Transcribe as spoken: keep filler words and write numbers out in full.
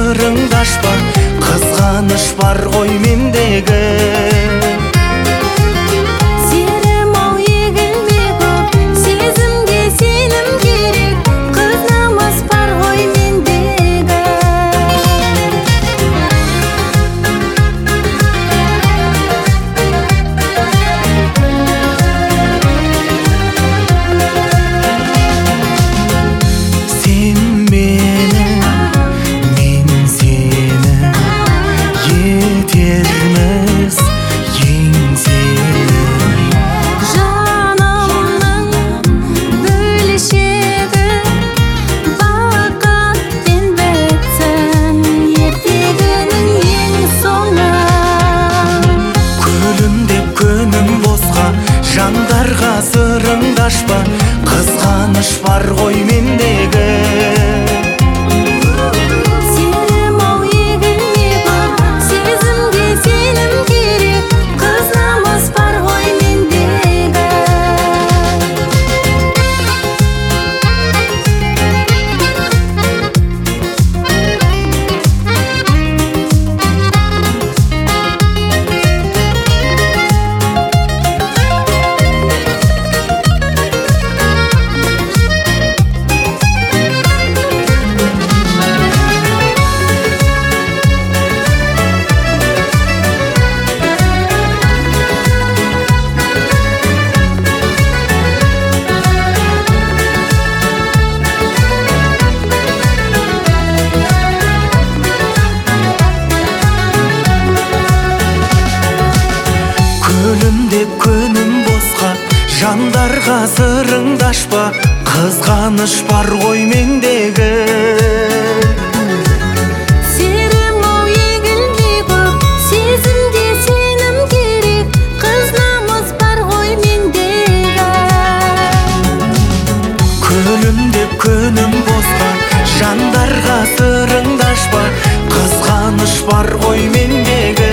сырыңды ашпа, қызғаныш бар ғой мендегі. Серім-ау егілме көп, сезімге сенім керек, қыз намыс бар ғой мендегі. Сен мені, мен сені етерміз еңсені. Жанымның бөлшегі бақыт пен бітсін ертегінің ең соңы. Күлім деп күнім босқа, жандарға сырыңды ашпа, қызғаныш бар ғой мендегі. Серім-ау егілме көп, сезімге сенім керек, қыз намыс бар ғой мендегі. Күлім деп күнім босқа, жандарға сырыңды ашпа, қызғаныш бар ғой мендегі. Серім-ау егілме көп, сезімге сенім керек, қыз намыс бар ғой мендегі. Күлім деп күнім босқа, жандарға сырыңды ашпа, қызғаныш бар ғой мендегі.